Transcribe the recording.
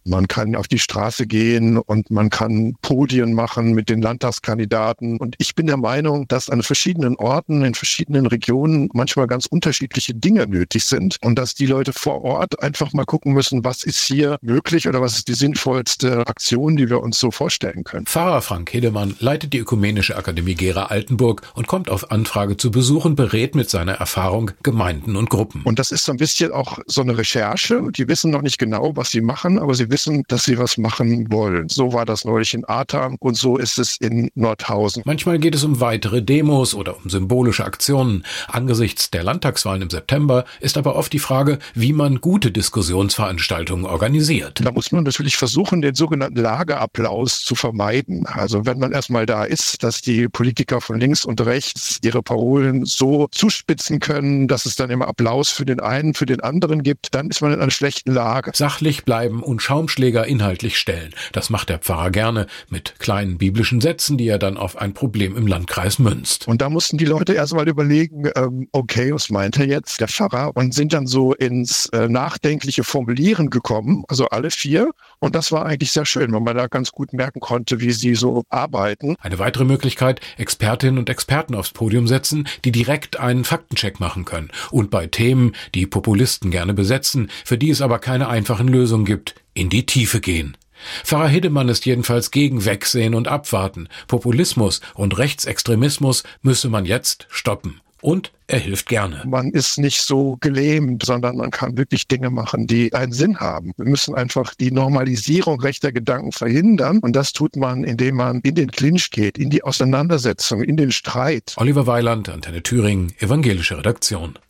Man kann auf die Straße gehen und man kann Podien machen mit den Landtagskandidaten. Und ich bin der Meinung, dass an verschiedenen Orten, in verschiedenen Regionen manchmal ganz unterschiedliche Dinge nötig sind und dass die Leute vor Ort einfach mal gucken müssen, was ist hier möglich oder was ist die sinnvollste Aktion, die wir uns so vorstellen können. Pfarrer Frank Hedemann leitet die Ökumenische Akademie Gera-Altenburg und kommt auf Anfrage zu Besuch und berät mit seiner Erfahrung Gemeinden und Gruppen. Und das ist so ein bisschen auch so eine Recherche. Die wissen noch nicht genau, was sie machen, aber sie wissen, dass sie was machen wollen. So war das neulich in Ahrtal und so ist es in Nordhausen. Manchmal geht es um weitere Demos oder um symbolische Aktionen. Angesichts der Landtagswahlen im September ist aber oft die Frage, wie man gute Diskussionsveranstaltungen organisiert. Da muss man natürlich versuchen, den sogenannten Lagerapplaus zu vermeiden. Also wenn man erstmal da ist, dass die Politiker von links und rechts ihre Parolen so zuspitzen können, dass es dann immer Applaus für den einen, für den anderen gibt, dann ist man in einer schlechten Lage. Sachlich bleiben und Schaumschläger inhaltlich stellen. Das macht der Pfarrer gerne mit kleinen biblischen Sätzen, die er dann auf ein Problem im Landkreis münzt. Und da mussten die Leute erstmal überlegen, okay, was meint er jetzt, der Pfarrer? Und sind dann so ins nachdenkliche Formulieren gekommen, also alle vier. Und das war eigentlich sehr schön, weil man da ganz gut merken konnte, wie sie so arbeiten. Eine weitere Möglichkeit, Expertinnen und Experten aufs Podium setzen, die direkt einen Faktencheck machen können. Und bei Themen, die Populisten gerne besetzen, für die es aber keine einfachen Lösungen gibt, in die Tiefe gehen. Pfarrer Hedemann ist jedenfalls gegen Wegsehen und Abwarten. Populismus und Rechtsextremismus müsse man jetzt stoppen. Und er hilft gerne. Man ist nicht so gelähmt, sondern man kann wirklich Dinge machen, die einen Sinn haben. Wir müssen einfach die Normalisierung rechter Gedanken verhindern. Und das tut man, indem man in den Clinch geht, in die Auseinandersetzung, in den Streit. Oliver Weiland, Antenne Thüringen, Evangelische Redaktion.